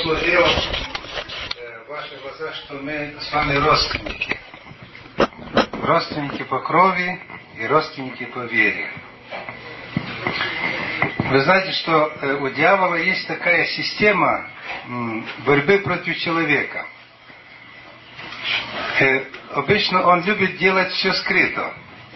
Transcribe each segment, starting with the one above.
посмотрел в ваши глаза, что мы с вами родственники. Родственники по крови и родственники по вере. Вы знаете, что у дьявола есть такая система борьбы против человека. Обычно он любит делать все скрыто.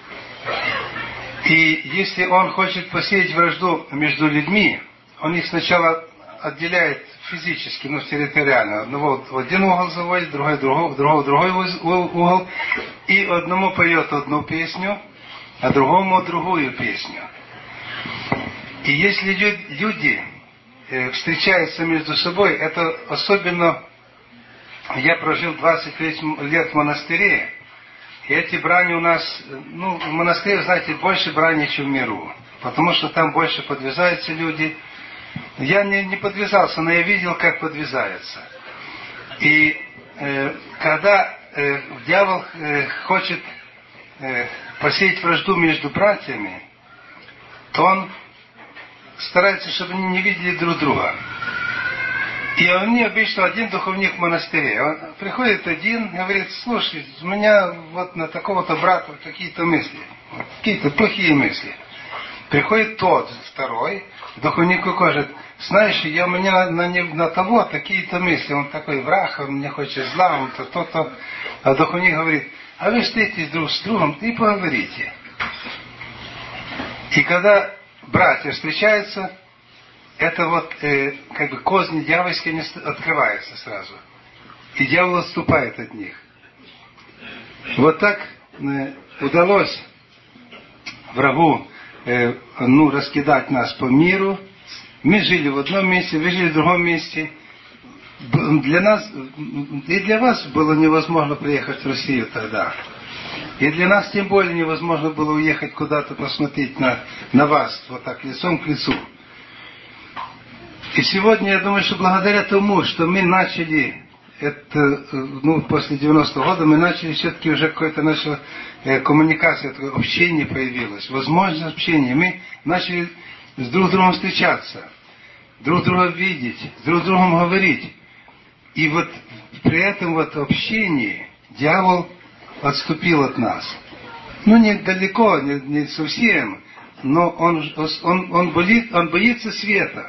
И если он хочет посеять вражду между людьми, он их сначала отделяет физически, территориально. Одного в один угол заводит, другого в другой угол. И одному поет одну песню, а другому другую песню. И если люди встречаются между собой, это особенно... Я прожил 20 лет в монастыре, и эти брани у нас... в монастыре, знаете, больше брани, чем в миру. Потому что там больше подвязаются люди. Я не подвязался, но я видел, как подвязаются. И когда дьявол хочет посеять вражду между братьями, то он старается, чтобы они не видели друг друга. И они обычно один духовник в монастыре. Он приходит один и говорит: слушай, у меня вот на такого-то брата какие-то мысли, какие-то плохие мысли. Приходит тот, второй, духовник укажет: знаешь, у меня на того такие-то мысли, он такой враг, он мне хочет зла, он то-то. А духовник говорит: а вы встретитесь друг с другом и поговорите. И когда братья встречаются, это вот козни дьявольские открываются сразу. И дьявол отступает от них. Вот так удалось врагу раскидать нас по миру. Мы жили в одном месте, вы жили в другом месте. Для нас и для вас было невозможно приехать в Россию тогда. И для нас тем более невозможно было уехать куда-то посмотреть на вас, вот так, лицом к лицу. И сегодня, я думаю, что благодаря тому, что мы начали это, после 90-го года, мы начали все-таки уже какое-то наша коммуникация, такое общение появилось, возможность общения. Мы начали с друг другом встречаться, друг друга видеть, с друг другом говорить. И вот при этом вот общении дьявол отступил от нас. Недалеко, не совсем, но он боится света.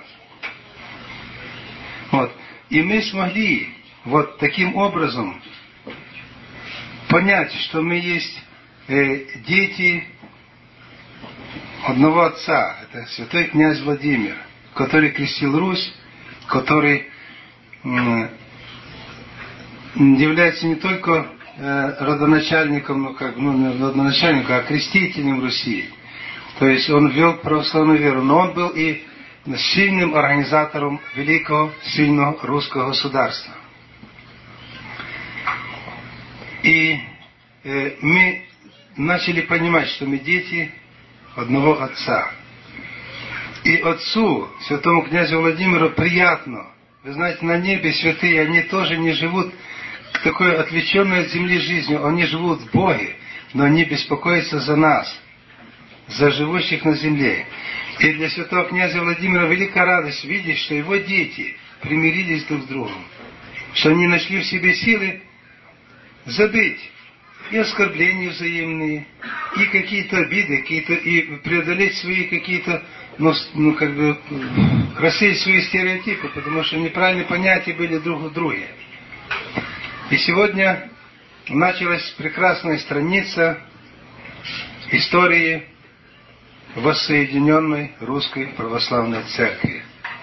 Вот. И мы смогли вот таким образом понять, что мы есть дети одного отца. Это святой князь Владимир, который крестил Русь, который является не только родоначальником, не родоначальником, а крестителем Руси. То есть он ввел православную веру, но он был и сильным организатором великого, сильного русского государства. И мы начали понимать, что мы дети одного отца. И отцу, святому князю Владимиру, приятно. Вы знаете, на небе святые, они тоже не живут такой отвлеченной от земли жизнью. Они живут в Боге, но они беспокоятся за нас, за живущих на земле. И для святого князя Владимира великая радость видеть, что его дети примирились друг с другом, что они нашли в себе силы забыть и оскорбления взаимные, и какие-то обиды, и преодолеть свои какие-то, рассеять свои стереотипы, потому что неправильные понятия были друг в друге. И сегодня началась прекрасная страница истории воссоединенной Русской Православной Церкви.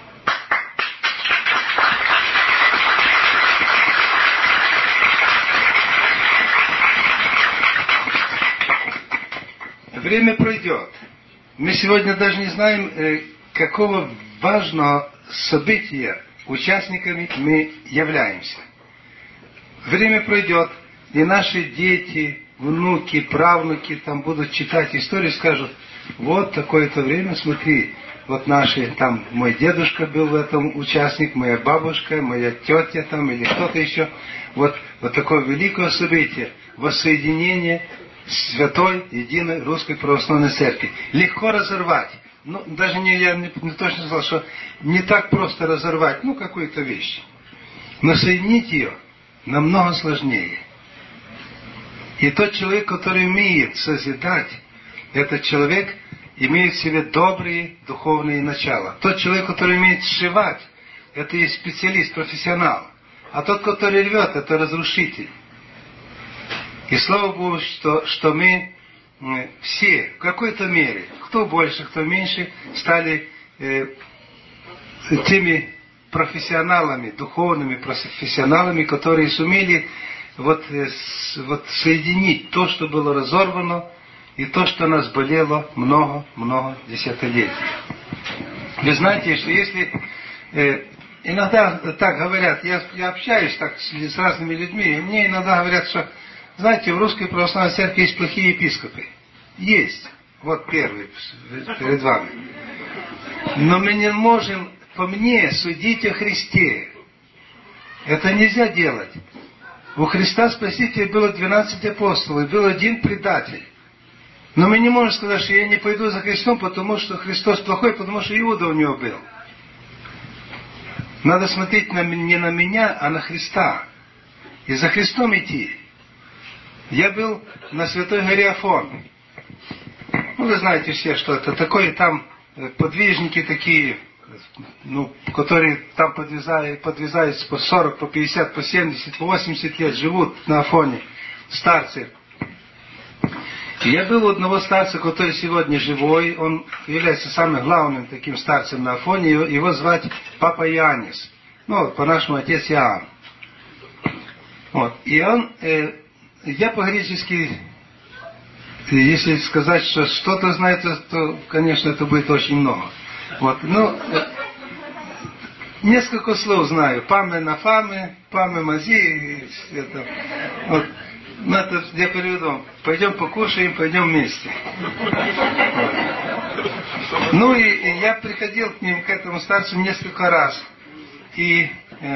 Время пройдет. Мы сегодня даже не знаем, какого важного события участниками мы являемся. Время пройдет, и наши дети, внуки, правнуки там будут читать историю, скажут: вот такое-то время, смотри, вот наши, там, мой дедушка был в этом участник, моя бабушка, моя тетя там, или кто-то еще. Вот такое великое событие, воссоединение Святой Единой Русской Православной Церкви. Легко разорвать. Даже я не точно сказал, что не так просто разорвать, какую-то вещь. Но соединить ее намного сложнее. И тот человек, который умеет созидать, этот человек имеет в себе добрые духовные начала. Тот человек, который умеет сшивать, это и специалист, профессионал. А тот, который рвет, это разрушитель. И слава Богу, что мы все в какой-то мере, кто больше, кто меньше, стали теми профессионалами, духовными профессионалами, которые сумели соединить то, что было разорвано, и то, что нас болело много-много десятилетий. Вы знаете, что если иногда так говорят, я общаюсь так с разными людьми, и мне иногда говорят, что, знаете, в Русской Православной Церкви есть плохие епископы. Есть. Вот первый перед вами. Но мы не можем, по мне, судить о Христе. Это нельзя делать. У Христа Спасителя было 12 апостолов, и был один предатель. Но мы не можем сказать, что я не пойду за Христом, потому что Христос плохой, потому что Иуда у него был. Надо смотреть не на меня, а на Христа. И за Христом идти. Я был на Святой горе Афон. Ну, вы знаете все, что это такое. Там подвижники такие, которые там подвязаются по 40, по 50, по 70, по 80 лет, живут на Афоне. Старцы. И я был у одного старца, который сегодня живой. Он является самым главным таким старцем на Афоне. Его звать Папа Иоаннис. По-нашему, отец Иоанн. И он... Я по-гречески, если сказать, что что-то знает, то, конечно, это будет очень много. Несколько слов знаю. Паме на фаме, паме мази. Это я переведу. Пойдем покушаем, пойдем вместе. И я приходил к ним, к этому старцу, несколько раз. И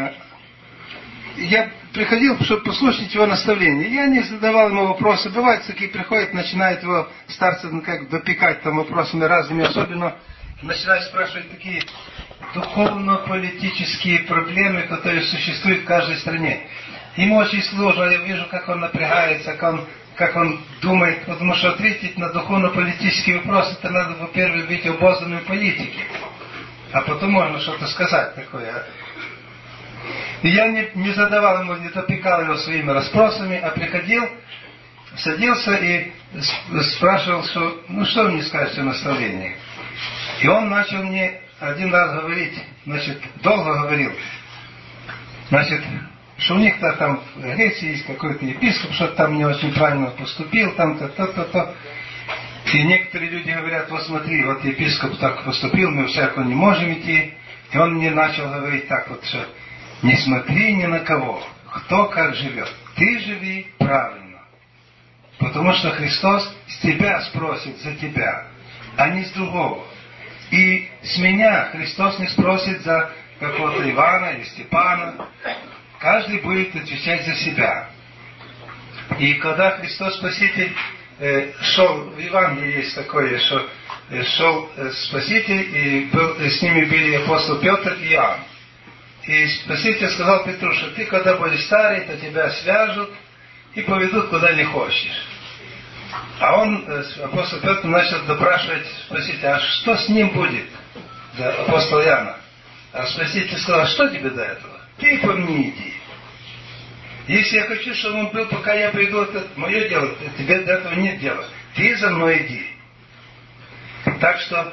я приходил, чтобы послушать его наставления. Я не задавал ему вопросы. Бывают, такие приходят, начинают его старцы допекать там вопросами разными. Особенно начинают спрашивать такие духовно-политические проблемы, которые существуют в каждой стране. Ему очень сложно, я вижу, как он напрягается, как он думает, потому что ответить на духовно-политические вопросы, это надо, во-первых, быть обозданным в политике, а потом можно что-то сказать такое. И я не задавал ему, не допекал его своими расспросами, а приходил, садился и спрашивал, что вы мне скажете о наставлении. И он начал мне один раз говорить, долго говорил, что у них-то там в Греции есть какой-то епископ, что там не очень правильно поступил, там-то, то. И некоторые люди говорят, вот смотри, вот епископ так поступил, мы всяко не можем идти. И он мне начал говорить так вот, что не смотри ни на кого, кто как живет. Ты живи правильно. Потому что Христос с тебя спросит за тебя, а не с другого. И с меня Христос не спросит за какого-то Ивана или Степана. Каждый будет отвечать за себя. И когда Христос Спаситель шел, в Евангелии есть такое, что шел Спаситель, и с ними были апостол Петр и Иоанн. И Спаситель сказал Петру, что ты, когда будешь старый, то тебя свяжут и поведут, куда не хочешь. А апостол Петр, начал допрашивать Спасителя, а что с ним будет, апостол Иоанна? А Спаситель сказал, что тебе до этого? Ты по мне иди. Если я хочу, чтобы он был, пока я приду, это мое дело, тебе до этого нет дела. Ты за мной иди. Так что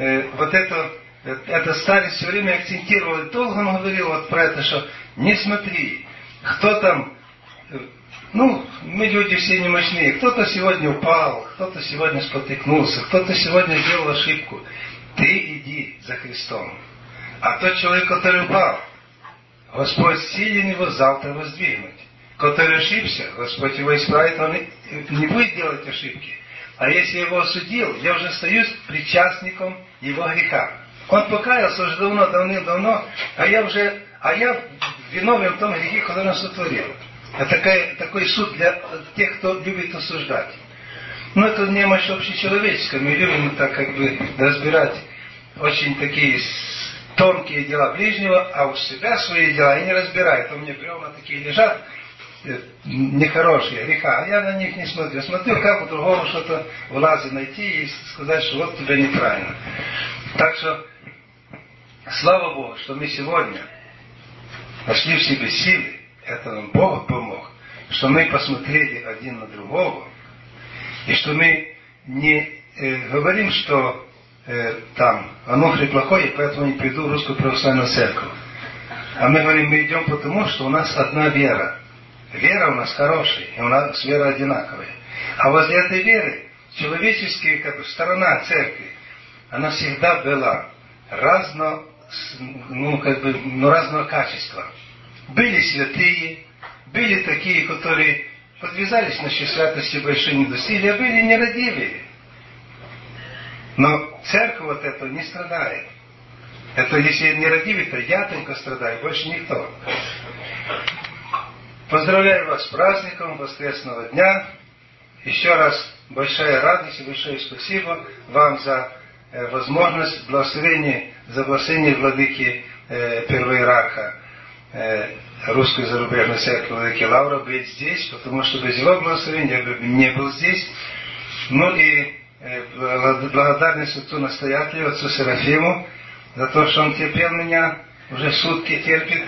это старец все время акцентировал, долго он говорил про это, что не смотри, кто там, мы люди все немощные, кто-то сегодня упал, кто-то сегодня спотыкнулся, кто-то сегодня сделал ошибку. Ты иди за Христом. А тот человек, который упал, Господь силен его завтра воздвигнуть. Который ошибся, Господь его исправит, он не будет делать ошибки. А если я его осудил, я уже остаюсь причастником его греха. Он покаялся уже давным-давно, а я виновен в том грехе, который он сотворил. Это такой суд для тех, кто любит осуждать. Это немощь общечеловеческая. Мы любим так разбирать очень такие тонкие дела ближнего, а у себя свои дела и не разбирает. У меня бревна такие лежат, нехорошие, греха, а я на них не смотрю. Смотрю, как у другого что-то в лазе найти и сказать, что вот тебя неправильно. Так что, слава Богу, что мы сегодня нашли в себе силы, это нам Бог помог, что мы посмотрели один на другого, и что мы не говорим, что там Ануфрий плохой, и поэтому не приду в Русскую Православную Церковь. А мы говорим, мы идем потому, что у нас одна вера. Вера у нас хорошая, и у нас вера одинаковая. А возле этой веры человеческая сторона церкви, она всегда была разного качества. Были святые, были такие, которые подвязались на святости большие недосилия, а были нерадивые. Но церковь вот этого не страдает. Это если нерадивый, то я только страдаю, больше никто. Поздравляю вас с праздником Воскресного дня. Еще раз большая радость и большое спасибо вам за возможность за благословение владыки первоиерарха Русской зарубежной церкви владыки Лавра быть здесь, потому что без его благословения я бы не был здесь. Ну и благодарность отцу настоятелю, отцу Серафиму, за то, что он терпел меня, уже сутки терпит.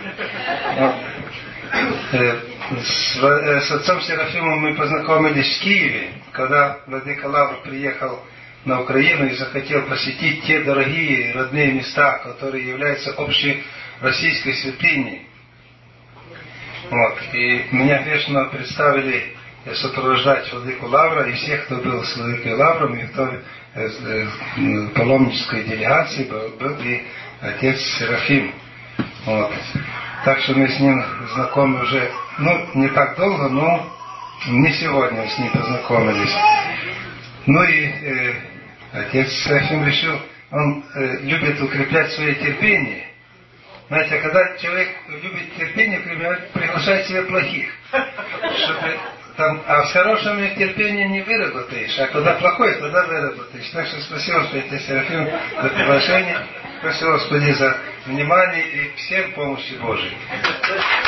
С отцом Серафимом мы познакомились в Киеве, когда владыка Лавр приехал на Украину и захотел посетить те дорогие родные места, которые являются общей российской святыней. Вот. И меня грешно представили сопровождать владыку Лавра, и всех, кто был с владыкой Лавром, и кто в паломнической делегации был и отец Серафим. Вот. Так что мы с ним знакомы уже, не так долго, но не сегодня с ним познакомились. Ну и отец Серафим решил, он любит укреплять свое терпение. Знаете, когда человек любит терпение, приглашает себе плохих. А с хорошим терпение не выработаешь, а когда плохое, тогда выработаешь. Так что спасибо, отец Серафим, за приглашение. Спасибо, Господи, за внимание и всем помощи Божией.